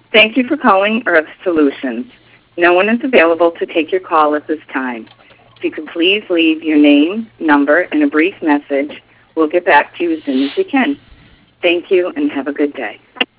Thank you for calling Earth Solutions. No one is available to take your call at this time. If you could please leave your name, number, and a brief message, we'll get back to you as soon as we can. Thank you and have a good day.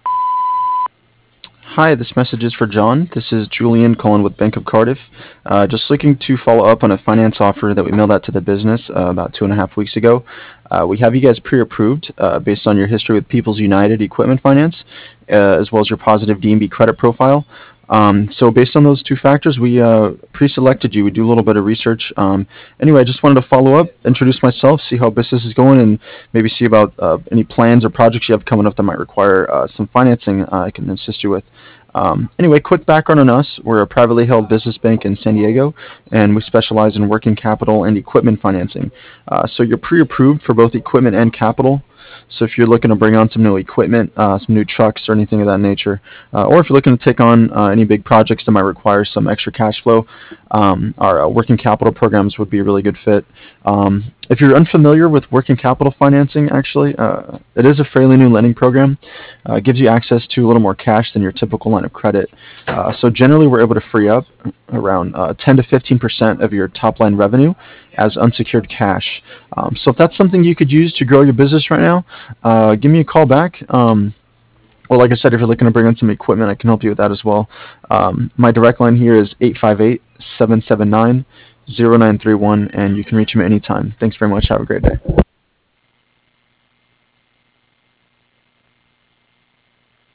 Hi, this message is for John. This is Julian calling with Bank of Cardiff. Just looking to follow up on a finance offer that we mailed out to the business about 2.5 weeks ago. We have you guys pre-approved based on your history with People's United Equipment Finance, as well as your positive DNB credit profile. So based on those two factors, we pre-selected you. We do a little bit of research. Anyway, I just wanted to follow up, introduce myself, see how business is going, and maybe see about any plans or projects you have coming up that might require some financing I can assist you with. Anyway, quick background on us. We're a privately held business bank in San Diego, and we specialize in working capital and equipment financing. So you're pre-approved for both equipment and capital. So if you're looking to bring on some new equipment, some new trucks or anything of that nature, or if you're looking to take on any big projects that might require some extra cash flow, our working capital programs would be a really good fit. If you're unfamiliar with working capital financing, actually, it is a fairly new lending program. It gives you access to a little more cash than your typical line of credit. So generally, we're able to free up around 10 to 15% of your top line revenue as unsecured cash. So if that's something you could use to grow your business right now, give me a call back. Or like I said, if you're looking to bring in some equipment, I can help you with that as well. My direct line here is 858-779-0931, and you can reach me anytime. Thanks very much. Have a great day.